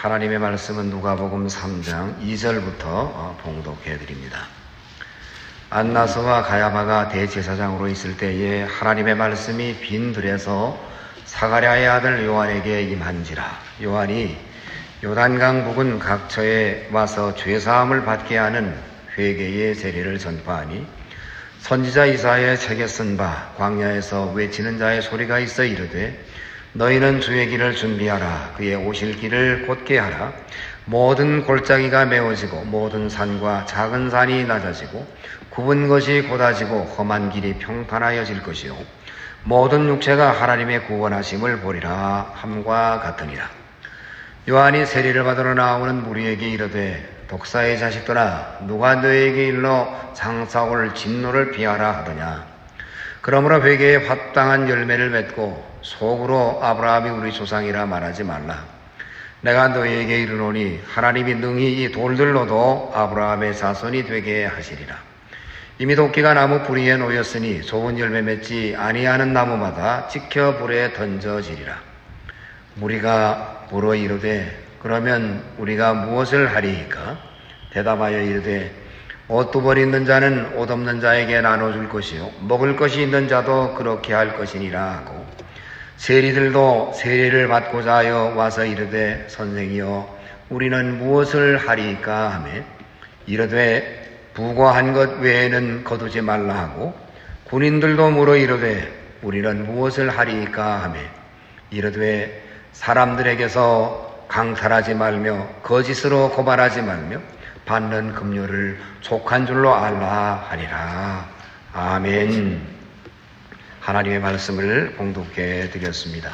하나님의 말씀은 누가복음 3장 2절부터 봉독해 드립니다. 안나서와 가야바가 대제사장으로 있을 때에 하나님의 말씀이 빈 들에서 사가랴의 아들 요한에게 임한지라. 요한이 요단강 부근 각처에 와서 죄사함을 받게 하는 회개의 세례를 전파하니 선지자 이사야의 책에 쓴 바 광야에서 외치는 자의 소리가 있어 이르되 너희는 주의 길을 준비하라. 그의 오실 길을 곧게 하라. 모든 골짜기가 메워지고 모든 산과 작은 산이 낮아지고 굽은 것이 곧아지고 험한 길이 평탄하여질 것이요 모든 육체가 하나님의 구원하심을 보리라 함과 같으니라. 요한이 세례를 받으러 나오는 무리에게 이르되 독사의 자식들아 누가 너에게 일러 장사올 진노를 피하라 하더냐. 그러므로 회개에 합당한 열매를 맺고 속으로 아브라함이 우리 조상이라 말하지 말라. 내가 너희에게 이르노니 하나님이 능히 이 돌들로도 아브라함의 자손이 되게 하시리라. 이미 도끼가 나무 뿌리에 놓였으니 좋은 열매 맺지 아니하는 나무마다 지켜 불에 던져지리라. 무리가 물어 이르되 그러면 우리가 무엇을 하리이까? 대답하여 이르되 옷두벌 있는 자는 옷 없는 자에게 나눠줄 것이요 먹을 것이 있는 자도 그렇게 할 것이니라 하고 세리들도 세례를 받고자 하여 와서 이르되 선생이여 우리는 무엇을 하리이까 하매 이르되 부고한 것 외에는 거두지 말라 하고 군인들도 물어 이르되 우리는 무엇을 하리이까 하매 이르되 사람들에게서 강탈하지 말며 거짓으로 고발하지 말며 받는 급료를 족한 줄로 알라 하리라. 아멘. 하나님의 말씀을 봉독해 드렸습니다.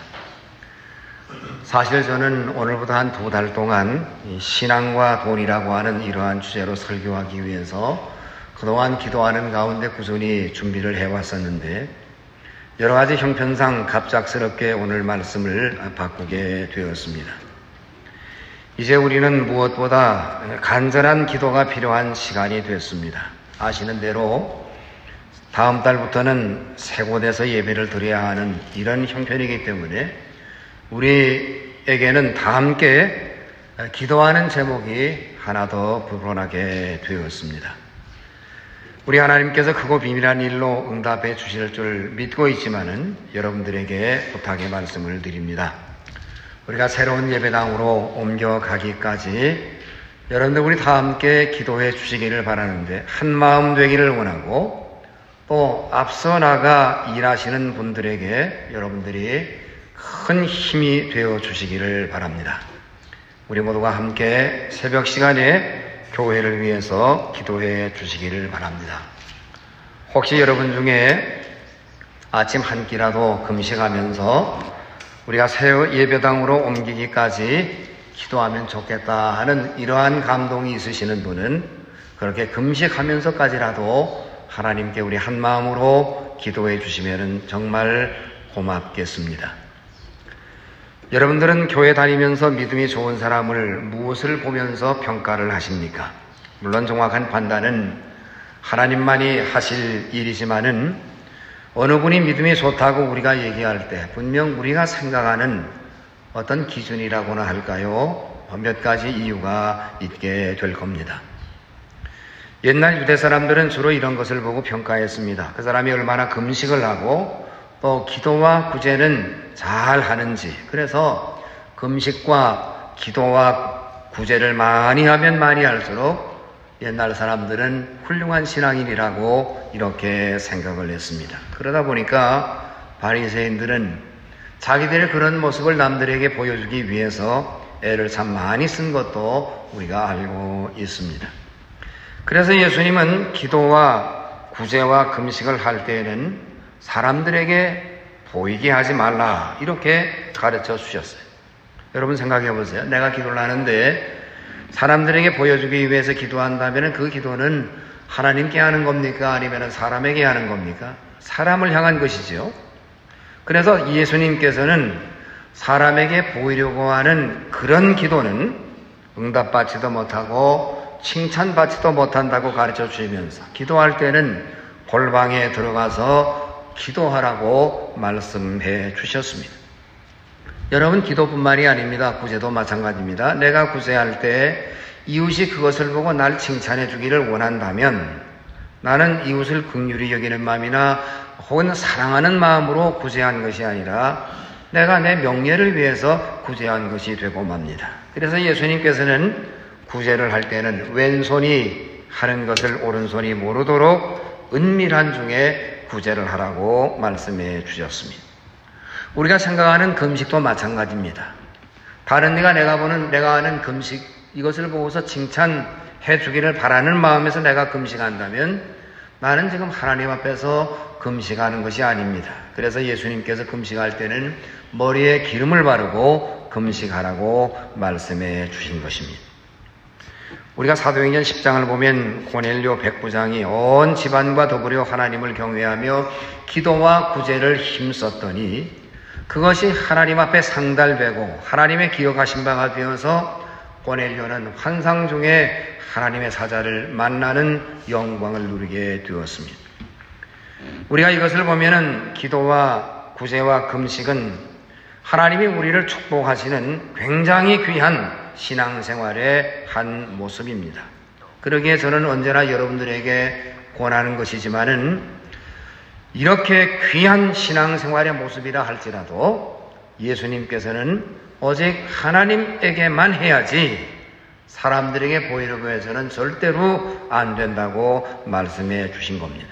사실 저는 오늘부터 한 2달 동안 신앙과 돈이라고 하는 이러한 주제로 설교하기 위해서 그동안 기도하는 가운데 꾸준히 준비를 해왔었는데 여러 가지 형편상 갑작스럽게 오늘 말씀을 바꾸게 되었습니다. 이제 우리는 무엇보다 간절한 기도가 필요한 시간이 됐습니다. 아시는 대로 다음 달부터는 세 곳에서 예배를 드려야 하는 이런 형편이기 때문에 우리에게는 다 함께 기도하는 제목이 하나 더 불어나게 되었습니다. 우리 하나님께서 크고 비밀한 일로 응답해 주실 줄 믿고 있지만은 여러분들에게 부탁의 말씀을 드립니다. 우리가 새로운 예배당으로 옮겨가기까지 여러분들 우리 다 함께 기도해 주시기를 바라는데 한 마음 되기를 원하고 또 앞서 나가 일하시는 분들에게 여러분들이 큰 힘이 되어 주시기를 바랍니다. 우리 모두가 함께 새벽 시간에 교회를 위해서 기도해 주시기를 바랍니다. 혹시 여러분 중에 아침 한 끼라도 금식하면서 우리가 새 예배당으로 옮기기까지 기도하면 좋겠다 하는 이러한 감동이 있으시는 분은 그렇게 금식하면서까지라도 하나님께 우리 한 마음으로 기도해 주시면 정말 고맙겠습니다. 여러분들은 교회 다니면서 믿음이 좋은 사람을 무엇을 보면서 평가를 하십니까? 물론 정확한 판단은 하나님만이 하실 일이지만은 어느 분이 믿음이 좋다고 우리가 얘기할 때 분명 우리가 생각하는 어떤 기준이라고나 할까요? 몇 가지 이유가 있게 될 겁니다. 옛날 유대 사람들은 주로 이런 것을 보고 평가했습니다. 그 사람이 얼마나 금식을 하고 또 기도와 구제는 잘 하는지. 그래서 금식과 기도와 구제를 많이 하면 많이 할수록 옛날 사람들은 훌륭한 신앙인이라고 이렇게 생각을 했습니다. 그러다 보니까 바리새인들은 자기들의 그런 모습을 남들에게 보여주기 위해서 애를 참 많이 쓴 것도 우리가 알고 있습니다. 그래서 예수님은 기도와 구제와 금식을 할 때에는 사람들에게 보이게 하지 말라 이렇게 가르쳐 주셨어요. 여러분 생각해 보세요. 내가 기도를 하는데 사람들에게 보여주기 위해서 기도한다면 그 기도는 하나님께 하는 겁니까? 아니면 사람에게 하는 겁니까? 사람을 향한 것이죠. 그래서 예수님께서는 사람에게 보이려고 하는 그런 기도는 응답받지도 못하고 칭찬받지도 못한다고 가르쳐 주시면서 기도할 때는 골방에 들어가서 기도하라고 말씀해 주셨습니다. 여러분, 기도뿐만이 아닙니다. 구제도 마찬가지입니다. 내가 구제할 때 이웃이 그것을 보고 날 칭찬해 주기를 원한다면 나는 이웃을 긍휼히 여기는 마음이나 혹은 사랑하는 마음으로 구제한 것이 아니라 내가 내 명예를 위해서 구제한 것이 되고 맙니다. 그래서 예수님께서는 구제를 할 때는 왼손이 하는 것을 오른손이 모르도록 은밀한 중에 구제를 하라고 말씀해 주셨습니다. 우리가 생각하는 금식도 마찬가지입니다. 다른 내가 하는 금식, 이것을 보고서 칭찬해 주기를 바라는 마음에서 내가 금식한다면 나는 지금 하나님 앞에서 금식하는 것이 아닙니다. 그래서 예수님께서 금식할 때는 머리에 기름을 바르고 금식하라고 말씀해 주신 것입니다. 우리가 사도행전 10장을 보면 고넬료 백부장이 온 집안과 더불어 하나님을 경외하며 기도와 구제를 힘썼더니 그것이 하나님 앞에 상달되고 하나님의 기억하신 바가 되어서 고넬료는 환상 중에 하나님의 사자를 만나는 영광을 누리게 되었습니다. 우리가 이것을 보면은 기도와 구제와 금식은 하나님이 우리를 축복하시는 굉장히 귀한 신앙생활의 한 모습입니다. 그러기에 저는 언제나 여러분들에게 권하는 것이지만은 이렇게 귀한 신앙생활의 모습이라 할지라도 예수님께서는 오직 하나님에게만 해야지 사람들에게 보이려고 해서는 절대로 안 된다고 말씀해 주신 겁니다.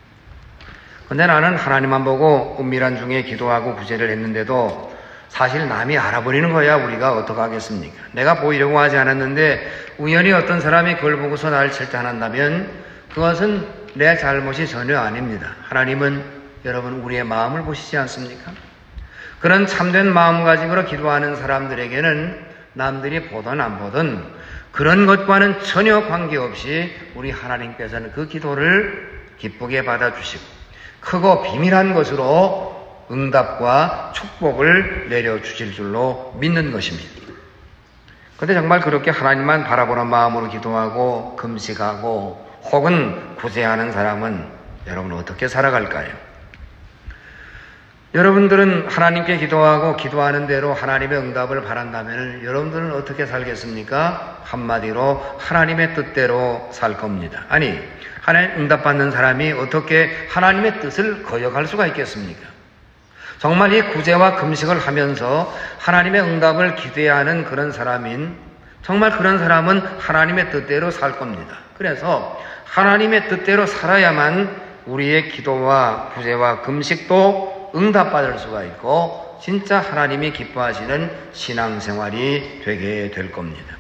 근데 나는 하나님만 보고 은밀한 중에 기도하고 구제를 했는데도 사실 남이 알아버리는 거야 우리가 어떡하겠습니까? 내가 보이려고 하지 않았는데 우연히 어떤 사람이 그걸 보고서 나를 칠탄한다면 그것은 내 잘못이 전혀 아닙니다. 하나님은 여러분 우리의 마음을 보시지 않습니까? 그런 참된 마음가짐으로 기도하는 사람들에게는 남들이 보든 안 보든 그런 것과는 전혀 관계없이 우리 하나님께서는 그 기도를 기쁘게 받아주시고 크고 비밀한 것으로 응답과 축복을 내려주실 줄로 믿는 것입니다. 그런데 정말 그렇게 하나님만 바라보는 마음으로 기도하고 금식하고 혹은 구제하는 사람은 여러분 어떻게 살아갈까요? 여러분들은 하나님께 기도하고 기도하는 대로 하나님의 응답을 바란다면 여러분들은 어떻게 살겠습니까? 한마디로 하나님의 뜻대로 살 겁니다. 아니, 하나님 응답받는 사람이 어떻게 하나님의 뜻을 거역할 수가 있겠습니까? 정말 이 구제와 금식을 하면서 하나님의 응답을 기대하는 그런 사람인 정말 그런 사람은 하나님의 뜻대로 살 겁니다. 그래서 하나님의 뜻대로 살아야만 우리의 기도와 구제와 금식도 응답받을 수가 있고 진짜 하나님이 기뻐하시는 신앙생활이 되게 될 겁니다.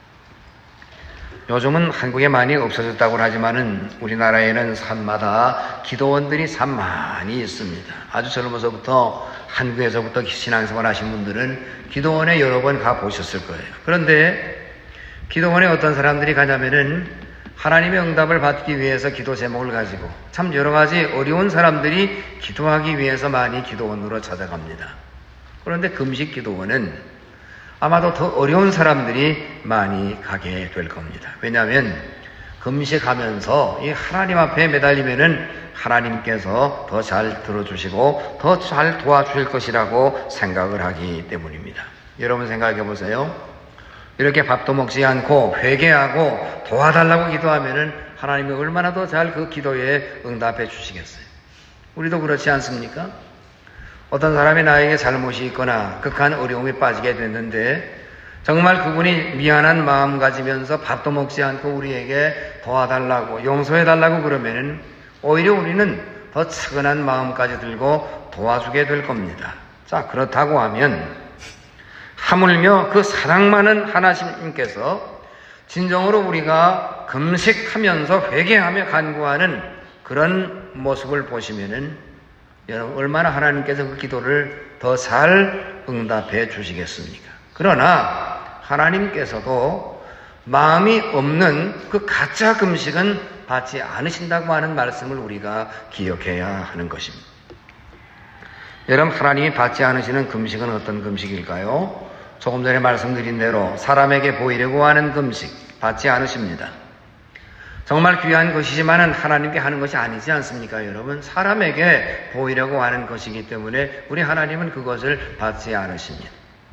요즘은 한국에 많이 없어졌다고 하지만은 우리나라에는 산마다 기도원들이 참 많이 있습니다. 아주 젊어서부터 한국에서부터 신앙생활 하신 분들은 기도원에 여러 번 가보셨을 거예요. 그런데 기도원에 어떤 사람들이 가냐면은 하나님의 응답을 받기 위해서 기도 제목을 가지고 참 여러 가지 어려운 사람들이 기도하기 위해서 많이 기도원으로 찾아갑니다. 그런데 금식 기도원은 아마도 더 어려운 사람들이 많이 가게 될 겁니다. 왜냐하면 금식하면서 이 하나님 앞에 매달리면은 하나님께서 더 잘 들어주시고 더 잘 도와주실 것이라고 생각을 하기 때문입니다. 여러분 생각해 보세요. 이렇게 밥도 먹지 않고 회개하고 도와달라고 기도하면은 하나님이 얼마나 더 잘 그 기도에 응답해 주시겠어요. 우리도 그렇지 않습니까? 어떤 사람이 나에게 잘못이 있거나 극한 어려움에 빠지게 됐는데 정말 그분이 미안한 마음 가지면서 밥도 먹지 않고 우리에게 도와달라고 용서해달라고 그러면은 오히려 우리는 더 측은한 마음까지 들고 도와주게 될 겁니다. 자, 그렇다고 하면 하물며 그 사랑 많은 하나님께서 진정으로 우리가 금식하면서 회개하며 간구하는 그런 모습을 보시면은 여러분 얼마나 하나님께서 그 기도를 더 잘 응답해 주시겠습니까? 그러나 하나님께서도 마음이 없는 그 가짜 금식은 받지 않으신다고 하는 말씀을 우리가 기억해야 하는 것입니다. 여러분 하나님이 받지 않으시는 금식은 어떤 금식일까요? 조금 전에 말씀드린 대로 사람에게 보이려고 하는 금식 받지 않으십니다. 정말 귀한 것이지만은 하나님께 하는 것이 아니지 않습니까, 여러분? 사람에게 보이려고 하는 것이기 때문에 우리 하나님은 그것을 받지 않으십니다.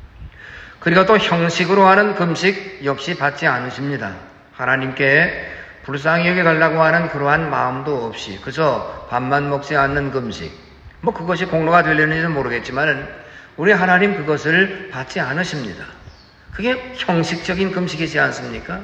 그리고 또 형식으로 하는 금식 역시 받지 않으십니다. 하나님께 불쌍히 여겨달라고 하는 그러한 마음도 없이 그저 밥만 먹지 않는 금식, 그것이 공로가 되려는지는 모르겠지만 우리 하나님 그것을 받지 않으십니다. 그게 형식적인 금식이지 않습니까?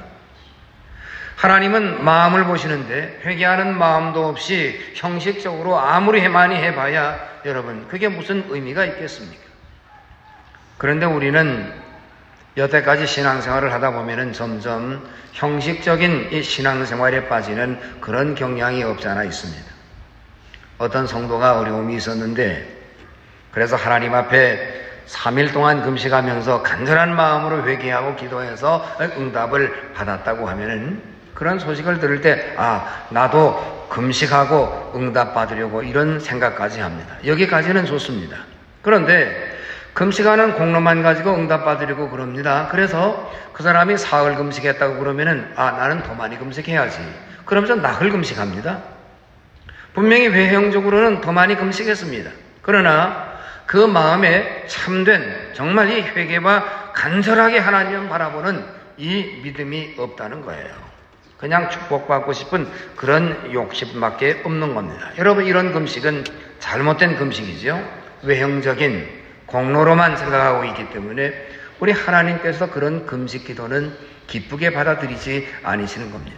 하나님은 마음을 보시는데 회개하는 마음도 없이 형식적으로 아무리 많이 해봐야 여러분 그게 무슨 의미가 있겠습니까? 그런데 우리는 여태까지 신앙생활을 하다 보면은 점점 형식적인 이 신앙생활에 빠지는 그런 경향이 없지 않아 있습니다. 어떤 성도가 어려움이 있었는데 그래서 하나님 앞에 3일 동안 금식하면서 간절한 마음으로 회개하고 기도해서 응답을 받았다고 하면은 그런 소식을 들을 때 나도 금식하고 응답 받으려고 이런 생각까지 합니다. 여기까지는 좋습니다. 그런데 금식하는 공로만 가지고 응답 받으려고 그럽니다. 그래서 그 사람이 사흘 금식했다고 그러면은 나는 더 많이 금식해야지. 그러면서 나흘 금식합니다. 분명히 외형적으로는 더 많이 금식했습니다. 그러나 그 마음에 참된 정말 이 회개와 간절하게 하나님을 바라보는 이 믿음이 없다는 거예요. 그냥 축복받고 싶은 그런 욕심밖에 없는 겁니다. 여러분 이런 금식은 잘못된 금식이죠. 외형적인 공로로만 생각하고 있기 때문에 우리 하나님께서 그런 금식 기도는 기쁘게 받아들이지 않으시는 겁니다.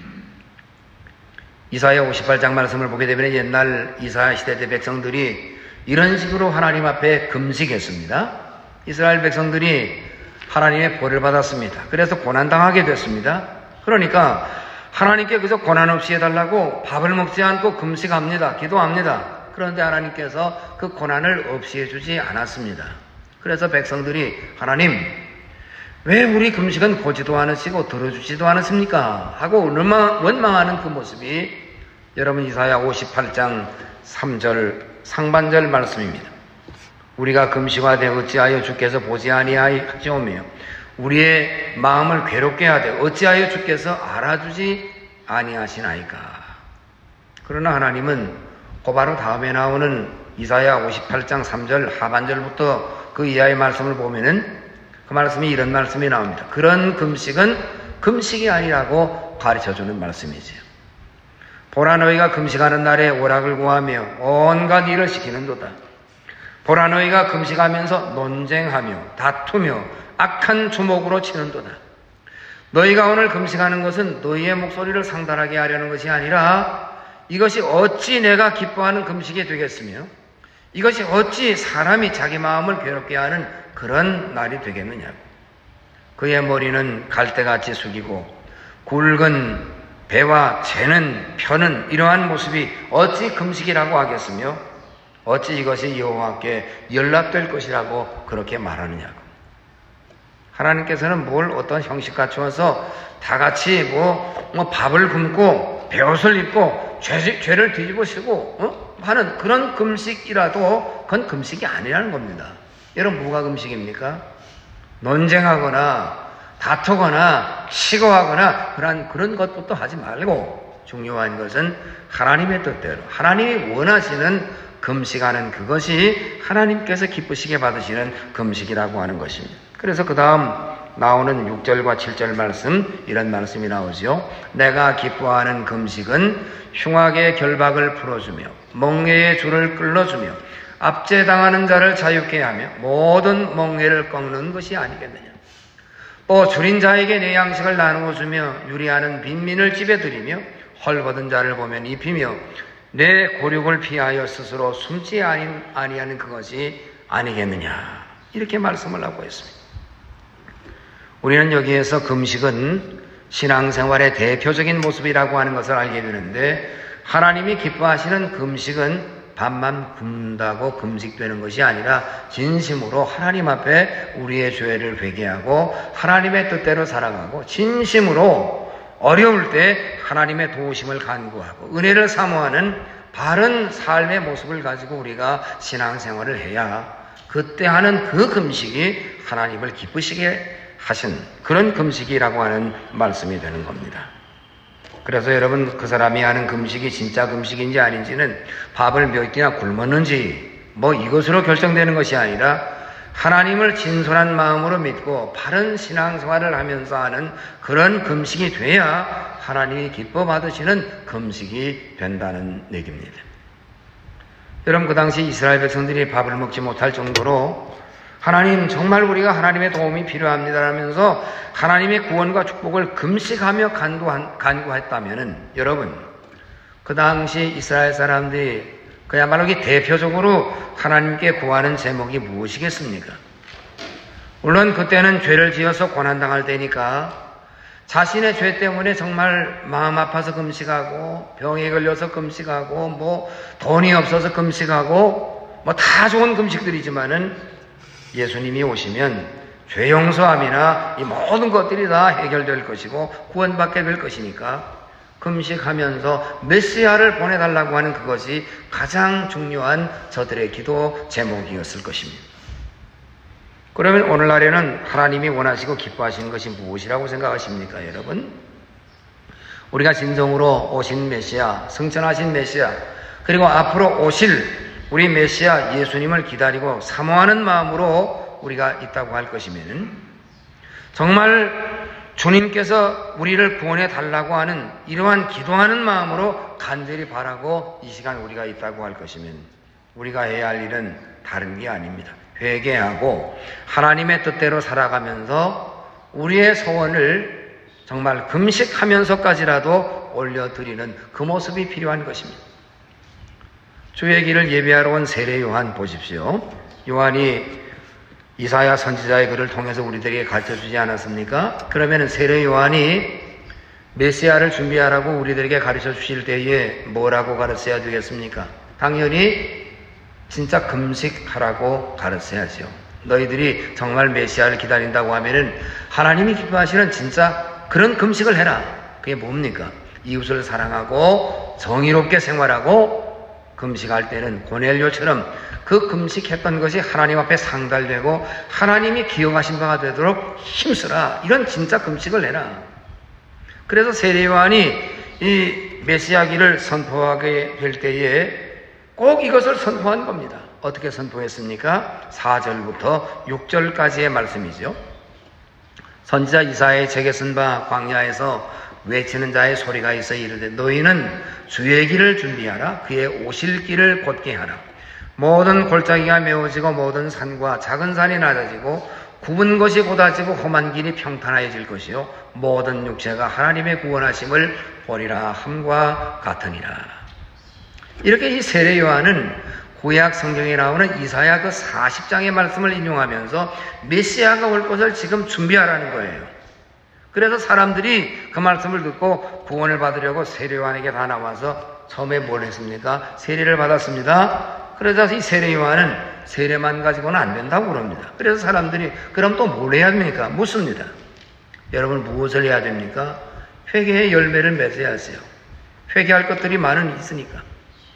이사야 58장 말씀을 보게 되면 옛날 이사야 시대 때 백성들이 이런 식으로 하나님 앞에 금식했습니다. 이스라엘 백성들이 하나님의 벌을 받았습니다. 그래서 고난당하게 됐습니다. 그러니까 하나님께 그저 고난 없이 해달라고 밥을 먹지 않고 금식합니다. 기도합니다. 그런데 하나님께서 그 고난을 없이 해주지 않았습니다. 그래서 백성들이 하나님 왜 우리 금식은 보지도 않으시고 들어주지도 않으십니까? 하고 원망하는 그 모습이 여러분 이사야 58장 3절 상반절 말씀입니다. 우리가 금식하되 어찌하여 주께서 보지 아니하시오며 우리의 마음을 괴롭게 하되 어찌하여 주께서 알아주지 아니하시나이까. 그러나 하나님은 곧바로 다음에 나오는 이사야 58장 3절 하반절부터 그 이하의 말씀을 보면은 그 말씀이 이런 말씀이 나옵니다. 그런 금식은 금식이 아니라고 가르쳐주는 말씀이지요. 보라 너희가 금식하는 날에 오락을 구하며 온갖 일을 시키는도다. 보라 너희가 금식하면서 논쟁하며 다투며 악한 주먹으로 치는도다. 너희가 오늘 금식하는 것은 너희의 목소리를 상달하게 하려는 것이 아니라 이것이 어찌 내가 기뻐하는 금식이 되겠으며 이것이 어찌 사람이 자기 마음을 괴롭게 하는 그런 날이 되겠느냐고. 그의 머리는 갈대같이 숙이고 굵은 배와 재는 펴는 이러한 모습이 어찌 금식이라고 하겠으며 어찌 이것이 여호와께 연락될 것이라고 그렇게 말하느냐고. 하나님께서는 뭘 어떤 형식 갖추어서 다 같이 밥을 굶고 배옷을 입고 죄를 뒤집어 쓰고 하는 그런 금식이라도 그건 금식이 아니라는 겁니다. 여러분 뭐가 금식입니까? 논쟁하거나 다투거나 시고하거나 그런 것부터 하지 말고 중요한 것은 하나님의 뜻대로 하나님이 원하시는 금식하는 그것이 하나님께서 기쁘시게 받으시는 금식이라고 하는 것입니다. 그래서 그 다음 나오는 6절과 7절 말씀 이런 말씀이 나오죠. 내가 기뻐하는 금식은 흉악의 결박을 풀어주며 멍에의 줄을 끌어주며 압제당하는 자를 자유케 하며 모든 멍에를 꺾는 것이 아니겠느냐. 또 줄인 자에게 내 양식을 나누어 주며 유리하는 빈민을 집에 들이며 헐벗은 자를 보면 입히며 내 고륙을 피하여 스스로 숨지 아니하는 그것이 아니겠느냐. 이렇게 말씀을 하고 있습니다. 우리는 여기에서 금식은 신앙생활의 대표적인 모습이라고 하는 것을 알게 되는데 하나님이 기뻐하시는 금식은 밥만 굶는다고 금식되는 것이 아니라 진심으로 하나님 앞에 우리의 죄를 회개하고 하나님의 뜻대로 살아가고 진심으로 어려울 때 하나님의 도우심을 간구하고 은혜를 사모하는 바른 삶의 모습을 가지고 우리가 신앙생활을 해야 그때 하는 그 금식이 하나님을 기쁘시게 하신 그런 금식이라고 하는 말씀이 되는 겁니다. 그래서 여러분 그 사람이 하는 금식이 진짜 금식인지 아닌지는 밥을 몇 끼나 굶었는지 이것으로 결정되는 것이 아니라 하나님을 진솔한 마음으로 믿고 바른 신앙생활을 하면서 하는 그런 금식이 돼야 하나님이 기뻐 받으시는 금식이 된다는 얘기입니다. 여러분, 그 당시 이스라엘 백성들이 밥을 먹지 못할 정도로 하나님, 정말 우리가 하나님의 도움이 필요합니다 하면서 하나님의 구원과 축복을 금식하며 간구했다면은, 여러분, 그 당시 이스라엘 사람들이 그야말로 대표적으로 하나님께 구하는 제목이 무엇이겠습니까? 물론 그때는 죄를 지어서 고난당할 때니까 자신의 죄 때문에 정말 마음 아파서 금식하고, 병에 걸려서 금식하고, 돈이 없어서 금식하고, 다 좋은 금식들이지만은 예수님이 오시면 죄 용서함이나 이 모든 것들이 다 해결될 것이고 구원받게 될 것이니까 금식하면서 메시아를 보내달라고 하는 그것이 가장 중요한 저들의 기도 제목이었을 것입니다. 그러면 오늘날에는 하나님이 원하시고 기뻐하시는 것이 무엇이라고 생각하십니까, 여러분? 우리가 진정으로 오신 메시아, 승천하신 메시아, 그리고 앞으로 오실 우리 메시아 예수님을 기다리고 사모하는 마음으로 우리가 있다고 할 것이면, 정말 주님께서 우리를 구원해 달라고 하는 이러한 기도하는 마음으로 간절히 바라고 이 시간 우리가 있다고 할 것이면, 우리가 해야 할 일은 다른 게 아닙니다. 회개하고 하나님의 뜻대로 살아가면서 우리의 소원을 정말 금식하면서까지라도 올려드리는 그 모습이 필요한 것입니다. 주의 길을 예배하러 온 세례 요한 보십시오. 요한이 이사야 선지자의 글을 통해서 우리들에게 가르쳐주지 않았습니까? 그러면 세례 요한이 메시아를 준비하라고 우리들에게 가르쳐 주실 때에 뭐라고 가르쳐야 되겠습니까? 당연히 진짜 금식하라고 가르쳐야죠. 너희들이 정말 메시아를 기다린다고 하면은 하나님이 기뻐하시는 진짜 그런 금식을 해라. 그게 뭡니까? 이웃을 사랑하고 정의롭게 생활하고, 금식할 때는 고넬료처럼 그 금식했던 것이 하나님 앞에 상달되고 하나님이 기억하신 바가 되도록 힘쓰라. 이런 진짜 금식을 해라. 그래서 세례 요한이 이 메시아기를 선포하게 될 때에 꼭 이것을 선포한 겁니다. 어떻게 선포했습니까? 4절부터 6절까지의 말씀이죠. 선지자 이사야의 책에 쓴 바 광야에서 외치는 자의 소리가 있어 이르되, 너희는 주의 길을 준비하라. 그의 오실 길을 곧게 하라. 모든 골짜기가 메워지고 모든 산과 작은 산이 낮아지고 굽은 것이 곧아지고 험한 길이 평탄해질 것이요 모든 육체가 하나님의 구원하심을 보리라 함과 같으니라. 이렇게 이 세례 요한은 구약 성경에 나오는 이사야 그 40장의 말씀을 인용하면서 메시아가 올 것을 지금 준비하라는 거예요. 그래서 사람들이 그 말씀을 듣고 구원을 받으려고 세례 요한에게 다 나와서 처음에 뭘 했습니까? 세례를 받았습니다. 그래서 이 세례 요한은 세례만 가지고는 안 된다고 그럽니다. 그래서 사람들이 그럼 또 뭘 해야 됩니까? 묻습니다. 여러분, 무엇을 해야 됩니까? 회개의 열매를 맺어야 하세요. 회개할 것들이 많은 있으니까.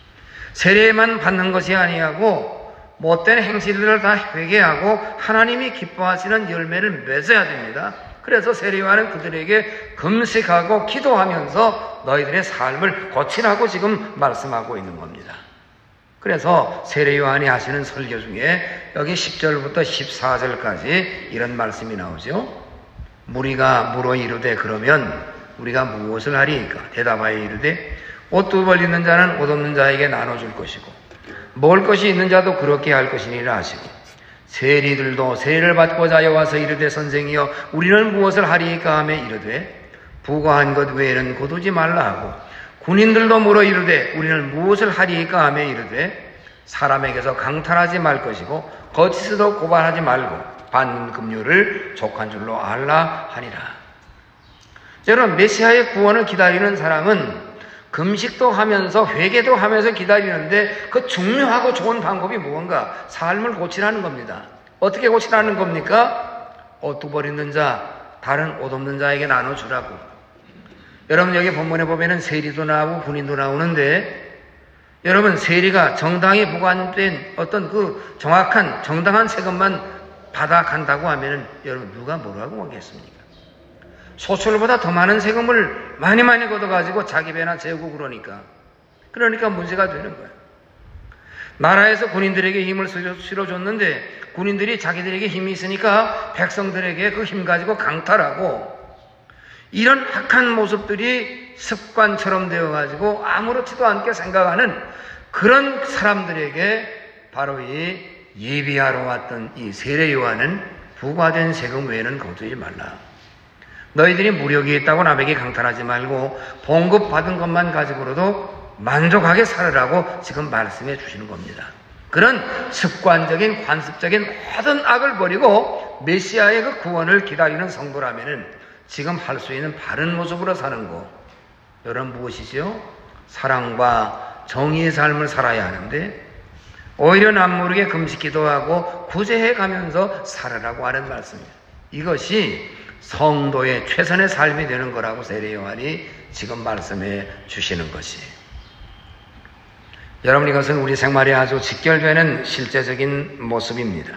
세례만 받는 것이 아니하고 못된 행실들을 다 회개하고 하나님이 기뻐하시는 열매를 맺어야 됩니다. 그래서 세례 요한은 그들에게 금식하고 기도하면서 너희들의 삶을 고치라고 지금 말씀하고 있는 겁니다. 그래서 세례 요한이 하시는 설교 중에 여기 10절부터 14절까지 이런 말씀이 나오죠. 무리가 물어 이르되, 그러면 우리가 무엇을 하리이까? 대답하여 이르되, 옷 두 벌 있는 자는 옷 없는 자에게 나눠줄 것이고 먹을 것이 있는 자도 그렇게 할 것이니라 하시고, 세리들도 세례를 받고자 여와서 이르되, 선생이여 우리는 무엇을 하리이까 하며 이르되, 부과한 것 외에는 거두지 말라 하고, 군인들도 물어 이르되 우리는 무엇을 하리이까 하며 이르되, 사람에게서 강탈하지 말 것이고 거짓으로 고발하지 말고 받는 금류를 족한 줄로 알라 하니라. 여러분, 메시아의 구원을 기다리는 사람은 금식도 하면서 회개도 하면서 기다리는데 그 중요하고 좋은 방법이 무언가? 삶을 고치라는 겁니다. 어떻게 고치라는 겁니까? 옷 두 벌 있는 자, 다른 옷 없는 자에게 나눠주라고. 여러분, 여기 본문에 보면은 세리도 나오고 군인도 나오는데, 여러분, 세리가 정당히 부과된 어떤 그 정확한 정당한 세금만 받아간다고 하면은 여러분, 누가 뭐라고 하겠습니까? 소출보다 더 많은 세금을 많이 걷어가지고 자기 배나 재우고 그러니까 문제가 되는 거예요. 나라에서 군인들에게 힘을 실어줬는데 군인들이 자기들에게 힘이 있으니까 백성들에게 그 힘 가지고 강탈하고, 이런 악한 모습들이 습관처럼 되어가지고 아무렇지도 않게 생각하는 그런 사람들에게 바로 이 예비하러 왔던 이 세례 요한은 부과된 세금 외에는 거두지 말라. 너희들이 무력이 있다고 남에게 강탈하지 말고 봉급받은 것만 가지고라도 만족하게 살으라고 지금 말씀해 주시는 겁니다. 그런 습관적인 관습적인 모든 악을 버리고 메시아의 그 구원을 기다리는 성도라면은 지금 할 수 있는 바른 모습으로 사는 거, 여러분 무엇이죠? 사랑과 정의의 삶을 살아야 하는데 오히려 남모르게 금식 기도하고 구제해 가면서 살아라고 하는 말씀입니다. 이것이 성도의 최선의 삶이 되는 거라고 세례 요한이 지금 말씀해 주시는 것이에요. 여러분, 이것은 우리 생활에 아주 직결되는 실제적인 모습입니다.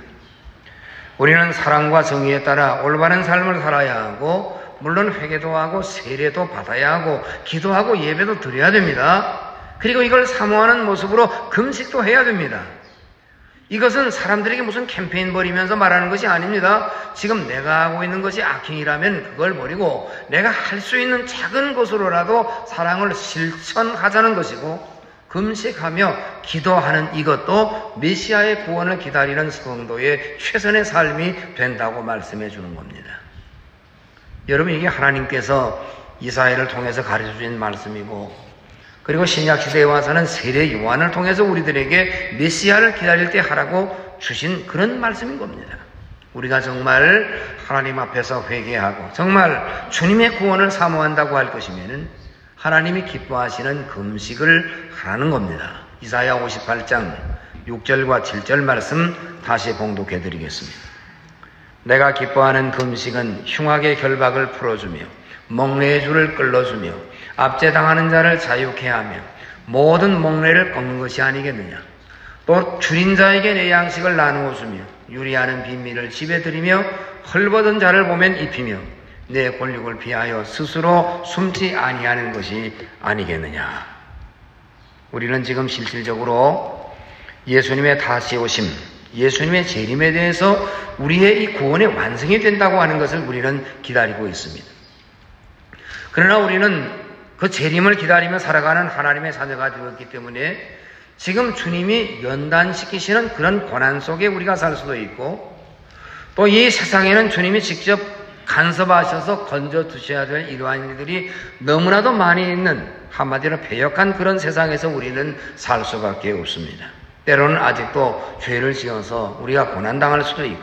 우리는 사랑과 정의에 따라 올바른 삶을 살아야 하고, 물론 회개도 하고 세례도 받아야 하고 기도하고 예배도 드려야 됩니다. 그리고 이걸 사모하는 모습으로 금식도 해야 됩니다. 이것은 사람들에게 무슨 캠페인 벌이면서 말하는 것이 아닙니다. 지금 내가 하고 있는 것이 악행이라면 그걸 버리고 내가 할 수 있는 작은 것으로라도 사랑을 실천하자는 것이고, 금식하며 기도하는 이것도 메시아의 구원을 기다리는 성도의 최선의 삶이 된다고 말씀해 주는 겁니다. 여러분, 이게 하나님께서 이사야를 통해서 가르쳐 주신 말씀이고, 그리고 신약시대에 와서는 세례 요한을 통해서 우리들에게 메시아를 기다릴 때 하라고 주신 그런 말씀인 겁니다. 우리가 정말 하나님 앞에서 회개하고 정말 주님의 구원을 사모한다고 할 것이면은 하나님이 기뻐하시는 금식을 하라는 겁니다. 이사야 58장 6절과 7절 말씀 다시 봉독해 드리겠습니다. 내가 기뻐하는 금식은 흉악의 결박을 풀어주며 목례의 줄을 끌어주며 압제당하는 자를 자유케 하며 모든 목례를 꺾는 것이 아니겠느냐. 또 줄인 자에게 내 양식을 나누어 주며 유리하는 빈민을 집에 들이며 헐벗은 자를 보면 입히며 내 권력을 비하여 스스로 숨지 아니하는 것이 아니겠느냐. 우리는 지금 실질적으로 예수님의 다시 오심, 예수님의 재림에 대해서 우리의 이 구원의 완성이 된다고 하는 것을 우리는 기다리고 있습니다. 그러나 우리는 그 재림을 기다리며 살아가는 하나님의 자녀가 되었기 때문에 지금 주님이 연단시키시는 그런 고난 속에 우리가 살 수도 있고, 또 이 세상에는 주님이 직접 간섭하셔서 건져두셔야 될 이러한 일들이 너무나도 많이 있는, 한마디로 배역한 그런 세상에서 우리는 살 수밖에 없습니다. 때로는 아직도 죄를 지어서 우리가 고난당할 수도 있고,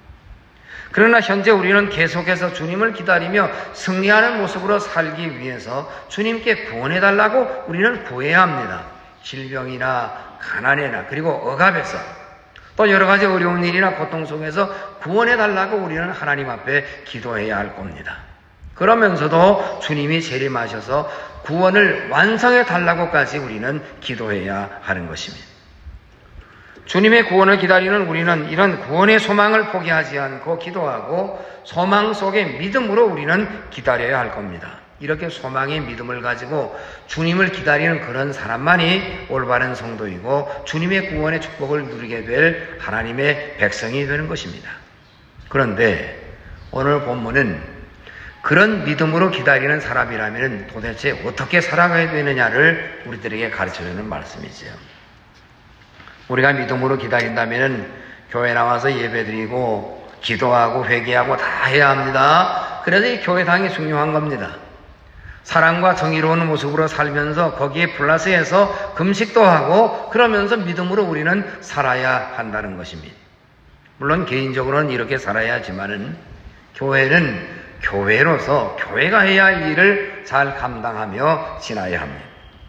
그러나 현재 우리는 계속해서 주님을 기다리며 승리하는 모습으로 살기 위해서 주님께 구원해달라고 우리는 구해야 합니다. 질병이나 가난이나 그리고 억압에서 또 여러 가지 어려운 일이나 고통 속에서 구원해달라고 우리는 하나님 앞에 기도해야 할 겁니다. 그러면서도 주님이 재림하셔서 구원을 완성해달라고까지 우리는 기도해야 하는 것입니다. 주님의 구원을 기다리는 우리는 이런 구원의 소망을 포기하지 않고 기도하고 소망 속의 믿음으로 우리는 기다려야 할 겁니다. 이렇게 소망의 믿음을 가지고 주님을 기다리는 그런 사람만이 올바른 성도이고 주님의 구원의 축복을 누리게 될 하나님의 백성이 되는 것입니다. 그런데 오늘 본문은 그런 믿음으로 기다리는 사람이라면 도대체 어떻게 살아가야 되느냐를 우리들에게 가르쳐주는 말씀이지요. 우리가 믿음으로 기다린다면 교회 나와서 예배드리고 기도하고 회개하고 다 해야 합니다. 그래서 이 교회당이 중요한 겁니다. 사랑과 정의로운 모습으로 살면서 거기에 플러스해서 금식도 하고 그러면서 믿음으로 우리는 살아야 한다는 것입니다. 물론 개인적으로는 이렇게 살아야 하지만은 교회는 교회로서 교회가 해야 할 일을 잘 감당하며 지나야 합니다.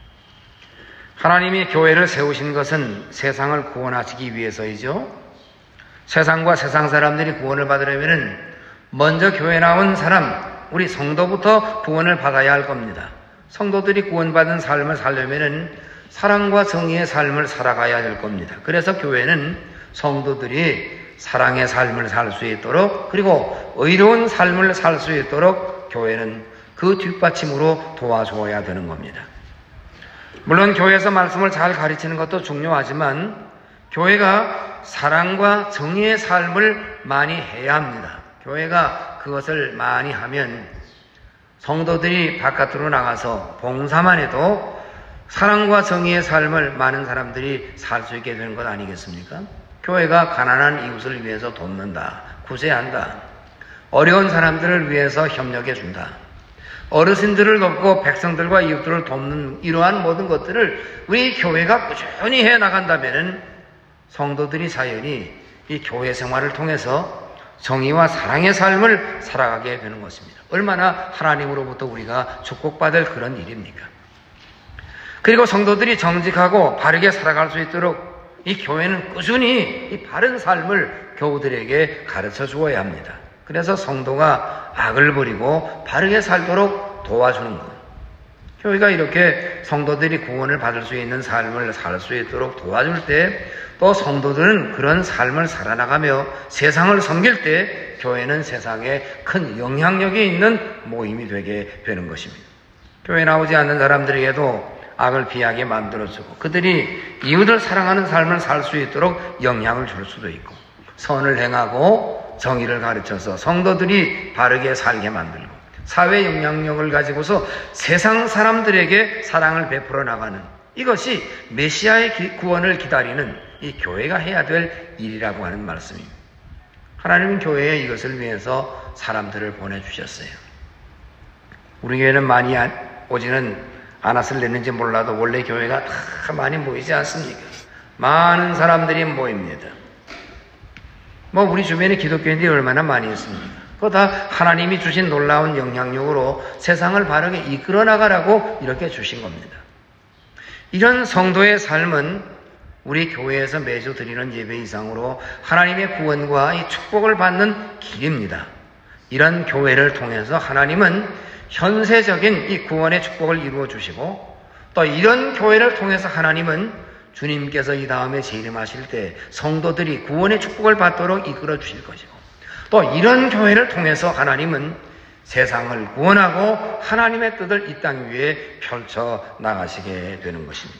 하나님이 교회를 세우신 것은 세상을 구원하시기 위해서이죠. 세상과 세상 사람들이 구원을 받으려면 먼저 교회 나온 사람, 우리 성도부터 구원을 받아야 할 겁니다. 성도들이 구원받은 삶을 살려면 사랑과 정의의 삶을 살아가야 될 겁니다. 그래서 교회는 성도들이 사랑의 삶을 살 수 있도록, 그리고 의로운 삶을 살 수 있도록 교회는 그 뒷받침으로 도와줘야 되는 겁니다. 물론 교회에서 말씀을 잘 가르치는 것도 중요하지만 교회가 사랑과 정의의 삶을 많이 해야 합니다. 교회가 그것을 많이 하면 성도들이 바깥으로 나가서 봉사만 해도 사랑과 정의의 삶을 많은 사람들이 살 수 있게 되는 것 아니겠습니까? 교회가 가난한 이웃을 위해서 돕는다, 구제한다, 어려운 사람들을 위해서 협력해준다, 어르신들을 돕고 백성들과 이웃들을 돕는 이러한 모든 것들을 우리 교회가 꾸준히 해나간다면 성도들이 자연히 이 교회 생활을 통해서 정의와 사랑의 삶을 살아가게 되는 것입니다. 얼마나 하나님으로부터 우리가 축복받을 그런 일입니까? 그리고 성도들이 정직하고 바르게 살아갈 수 있도록 이 교회는 꾸준히 이 바른 삶을 교우들에게 가르쳐 주어야 합니다. 그래서 성도가 악을 버리고 바르게 살도록 도와주는 것. 교회가 이렇게 성도들이 구원을 받을 수 있는 삶을 살 수 있도록 도와줄 때 또 성도들은 그런 삶을 살아나가며 세상을 섬길 때 교회는 세상에 큰 영향력이 있는 모임이 되게 되는 것입니다. 교회 나오지 않는 사람들에게도 악을 피하게 만들어주고 그들이 이웃을 사랑하는 삶을 살 수 있도록 영향을 줄 수도 있고 선을 행하고 정의를 가르쳐서 성도들이 바르게 살게 만들고 사회 영향력을 가지고서 세상 사람들에게 사랑을 베풀어 나가는 이것이 메시아의 구원을 기다리는 이 교회가 해야 될 일이라고 하는 말씀입니다. 하나님은 교회에 이것을 위해서 사람들을 보내주셨어요. 우리 교회는 많이 오지는 않았을랬는지 몰라도 원래 교회가 다 많이 모이지 않습니까? 많은 사람들이 모입니다. 우리 주변에 기독교인들이 얼마나 많이 있습니까? 그거 다 하나님이 주신 놀라운 영향력으로 세상을 바르게 이끌어 나가라고 이렇게 주신 겁니다. 이런 성도의 삶은 우리 교회에서 매주 드리는 예배 이상으로 하나님의 구원과 이 축복을 받는 길입니다. 이런 교회를 통해서 하나님은 현세적인 이 구원의 축복을 이루어 주시고 또 이런 교회를 통해서 하나님은 주님께서 이 다음에 재림하실 때 성도들이 구원의 축복을 받도록 이끌어 주실 것이고 또 이런 교회를 통해서 하나님은 세상을 구원하고 하나님의 뜻을 이 땅 위에 펼쳐 나가시게 되는 것입니다.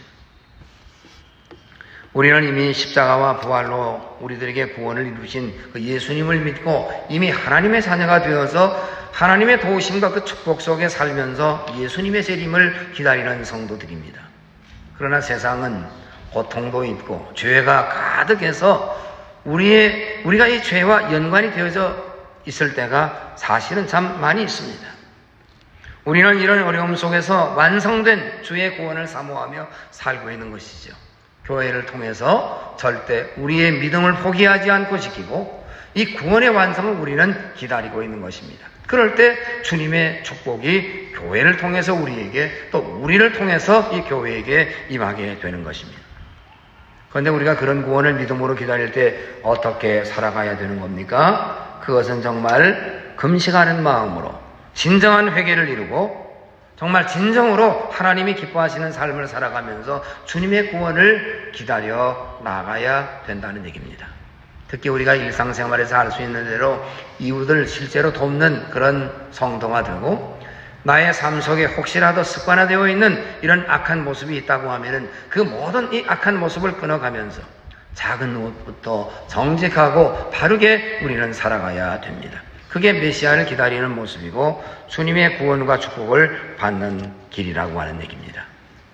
우리는 이미 십자가와 부활로 우리들에게 구원을 이루신 그 예수님을 믿고 이미 하나님의 자녀가 되어서 하나님의 도우심과 그 축복 속에 살면서 예수님의 재림을 기다리는 성도들입니다. 그러나 세상은 고통도 있고 죄가 가득해서 우리가 이 죄와 연관이 되어져 있을 때가 사실은 참 많이 있습니다. 우리는 이런 어려움 속에서 완성된 주의 구원을 사모하며 살고 있는 것이죠. 교회를 통해서 절대 우리의 믿음을 포기하지 않고 지키고 이 구원의 완성을 우리는 기다리고 있는 것입니다. 그럴 때 주님의 축복이 교회를 통해서 우리에게 또 우리를 통해서 이 교회에게 임하게 되는 것입니다. 그런데 우리가 그런 구원을 믿음으로 기다릴 때 어떻게 살아가야 되는 겁니까? 그것은 정말 금식하는 마음으로 진정한 회개를 이루고 정말 진정으로 하나님이 기뻐하시는 삶을 살아가면서 주님의 구원을 기다려 나가야 된다는 얘기입니다. 특히 우리가 일상생활에서 할 수 있는 대로 이웃을 실제로 돕는 그런 성도가 되고 나의 삶 속에 혹시라도 습관화되어 있는 이런 악한 모습이 있다고 하면은 그 모든 이 악한 모습을 끊어가면서 작은 것부터 정직하고 바르게 우리는 살아가야 됩니다. 그게 메시아를 기다리는 모습이고 주님의 구원과 축복을 받는 길이라고 하는 얘기입니다.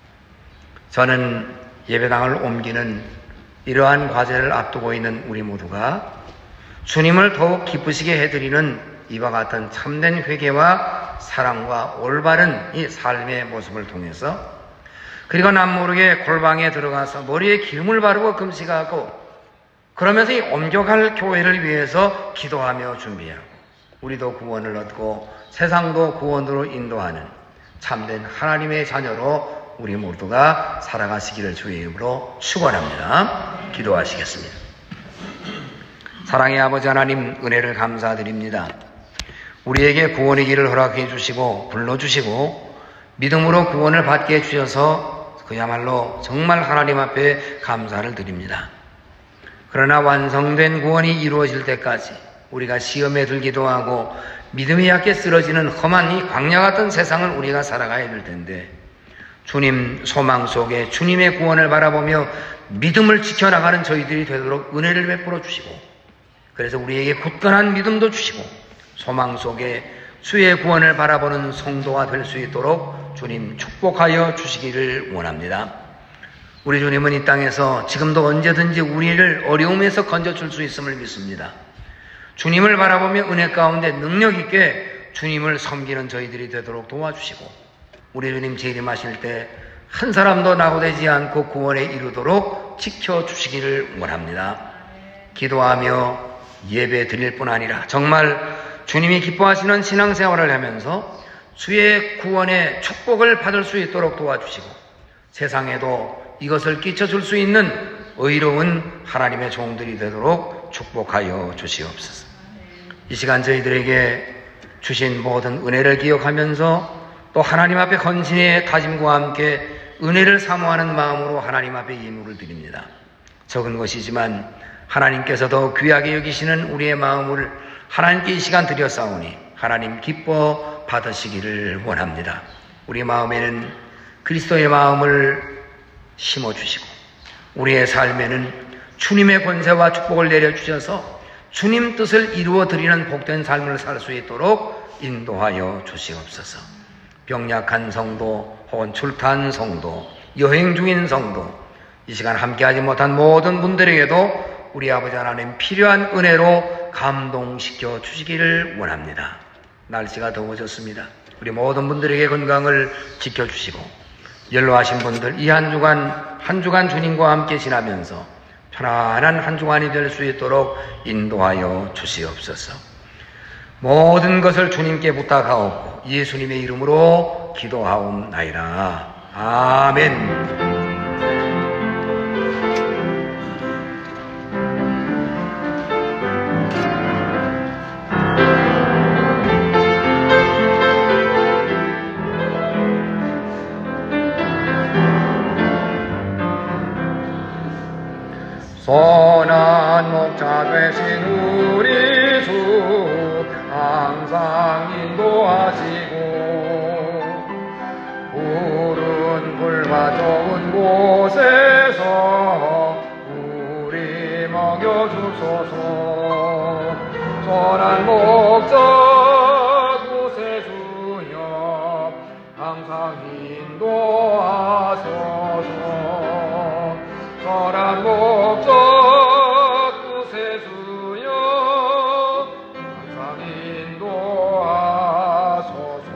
저는 예배당을 옮기는 이러한 과제를 앞두고 있는 우리 모두가 주님을 더욱 기쁘시게 해드리는 이와 같은 참된 회개와 사랑과 올바른 이 삶의 모습을 통해서 그리고 남모르게 골방에 들어가서 머리에 기름을 바르고 금식하고 그러면서 이 옮겨갈 교회를 위해서 기도하며 준비하고 우리도 구원을 얻고 세상도 구원으로 인도하는 참된 하나님의 자녀로 우리 모두가 살아가시기를 주의 이름으로 축원합니다. 기도하시겠습니다. 사랑의 아버지 하나님, 은혜를 감사드립니다. 우리에게 구원의 길을 허락해 주시고 불러주시고 믿음으로 구원을 받게 해주셔서 그야말로 정말 하나님 앞에 감사를 드립니다. 그러나 완성된 구원이 이루어질 때까지 우리가 시험에 들기도 하고 믿음이 약해 쓰러지는 험한 이 광야 같은 세상을 우리가 살아가야 될 텐데 주님 소망 속에 주님의 구원을 바라보며 믿음을 지켜나가는 저희들이 되도록 은혜를 베풀어 주시고, 그래서 우리에게 굳건한 믿음도 주시고 소망 속에 주의 구원을 바라보는 성도가 될 수 있도록 주님 축복하여 주시기를 원합니다. 우리 주님은 이 땅에서 지금도 언제든지 우리를 어려움에서 건져줄 수 있음을 믿습니다. 주님을 바라보며 은혜 가운데 능력 있게 주님을 섬기는 저희들이 되도록 도와주시고, 우리 주님 재림하실 때 한 사람도 낙오되지 않고 구원에 이르도록 지켜주시기를 원합니다. 기도하며 예배 드릴 뿐 아니라 정말 주님이 기뻐하시는 신앙생활을 하면서 주의 구원의 축복을 받을 수 있도록 도와주시고, 세상에도 이것을 끼쳐줄 수 있는 의로운 하나님의 종들이 되도록 축복하여 주시옵소서. 이 시간 저희들에게 주신 모든 은혜를 기억하면서 또 하나님 앞에 헌신의 다짐과 함께 은혜를 사모하는 마음으로 하나님 앞에 예물을 드립니다. 적은 것이지만 하나님께서도 귀하게 여기시는 우리의 마음을 하나님께 이 시간 드렸사오니 하나님 기뻐 받으시기를 원합니다. 우리 마음에는 그리스도의 마음을 심어주시고 우리의 삶에는 주님의 권세와 축복을 내려주셔서 주님 뜻을 이루어 드리는 복된 삶을 살 수 있도록 인도하여 주시옵소서. 병약한 성도 혹은 출타한 성도, 여행 중인 성도, 이 시간 함께하지 못한 모든 분들에게도 우리 아버지 하나님 필요한 은혜로 감동시켜 주시기를 원합니다. 날씨가 더워졌습니다. 우리 모든 분들에게 건강을 지켜주시고, 연로하신 분들 이 한 주간 주님과 함께 지나면서 편안한 한 주간이 될 수 있도록 인도하여 주시옵소서. 모든 것을 주님께 부탁하옵고 예수님의 이름으로 기도하옵나이다. 아멘. 선한 목자 되신 우리 주 항상 인도하시고 푸른 불과 좋은 곳에서 우리 먹여주소서. 선한 목자 구세주여 항상 인도하소서. 선한 목자 구세주여 항상 인도하소서.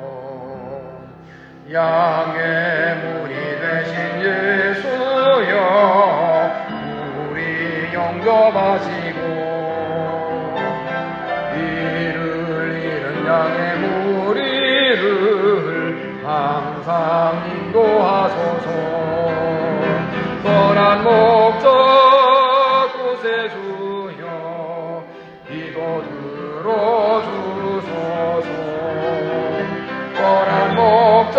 양의 문이 되신 예수여 우리 영접하시고 이를 잃은 양의 무리를 항상 인도하소서. 선한 목자 구세주여 기도 들어주소서. 선한 목자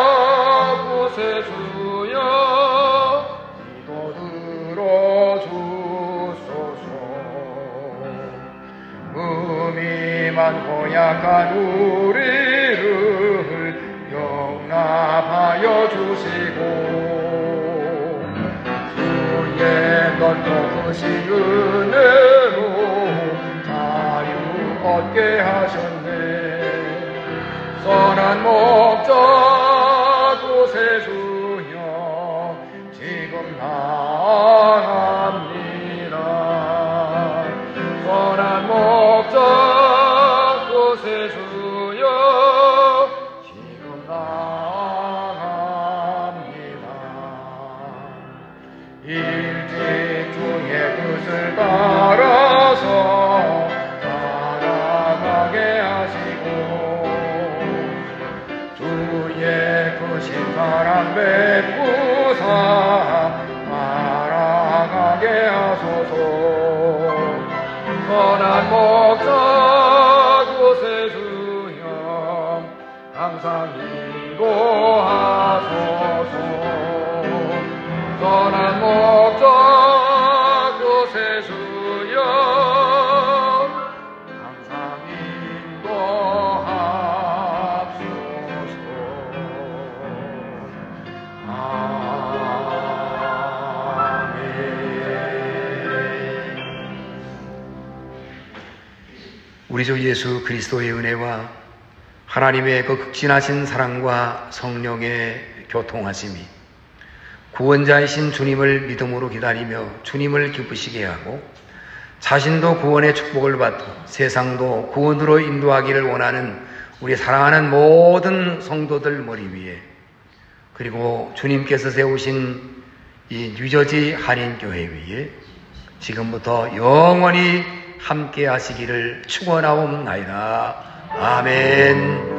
구세주여 기도 들어주소서. 음이 많고 약한 우리를 용납하여 주시고 넓고 크신 은혜로 자유 얻게 하셨네. 선한 목자 구세주여 지금 나아갑니다. 선한 목자 구세주여 지금 나아갑니다. 일찍 주의 뜻을 따라서 살아가게 하시고 주의 크신 사랑 베푸사 살아가게 하소서. 선한 목자 구세주여 항상 인도하소서. 선한 목자 구세주여 항상 인도하소서. 우리 주 예수 그리스도의 은혜와 하나님의 그 극진하신 사랑과 성령의 교통하심이 구원자이신 주님을 믿음으로 기다리며 주님을 기쁘시게 하고 자신도 구원의 축복을 받고 세상도 구원으로 인도하기를 원하는 우리 사랑하는 모든 성도들 머리 위에, 그리고 주님께서 세우신 이 뉴저지 한인교회 위에 지금부터 영원히 함께 하시기를 축원하옵나이다. 아멘.